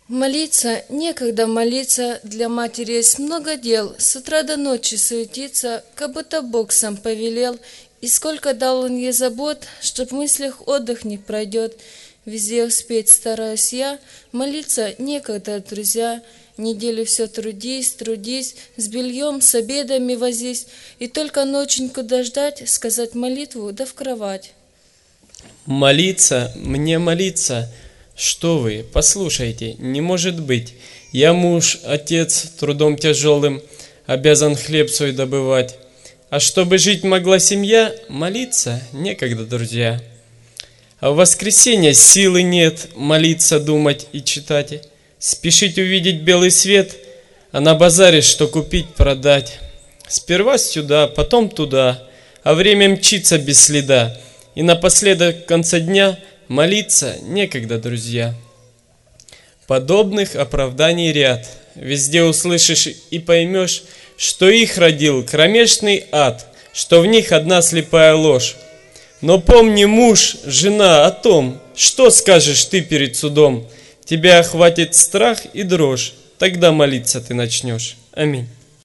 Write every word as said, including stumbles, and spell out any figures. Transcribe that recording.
Молиться некогда молиться, для матери есть много дел, с утра до ночи суетиться, как будто Бог сам повелел, и сколько дал Он ей забот, чтоб в мыслях отдых не пройдет. Везде успеть стараюсь я, молиться некогда, друзья. Неделю все трудись, трудись, с бельем, с обедами возись, и только ноченьку дождать, сказать молитву, да в кровать. Молиться, мне молиться. Что вы, послушайте, не может быть. Я муж, отец, трудом тяжелым, обязан хлеб свой добывать. А чтобы жить могла семья, молиться некогда, друзья. А в воскресенье силы нет молиться, думать и читать. Спешить увидеть белый свет, а на базаре что купить, продать. Сперва сюда, потом туда, а время мчится без следа. И напоследок в конце дня молиться некогда, друзья. Подобных оправданий ряд. Везде услышишь и поймешь, что их родил кромешный ад, что в них одна слепая ложь. Но помни, муж, жена, о том, что скажешь ты перед судом. Тебя охватит страх и дрожь, тогда молиться ты начнешь. Аминь.